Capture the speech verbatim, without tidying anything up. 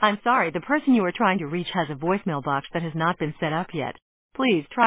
I'm sorry, the person you are trying to reach has a voicemail box that has not been set up yet. Please try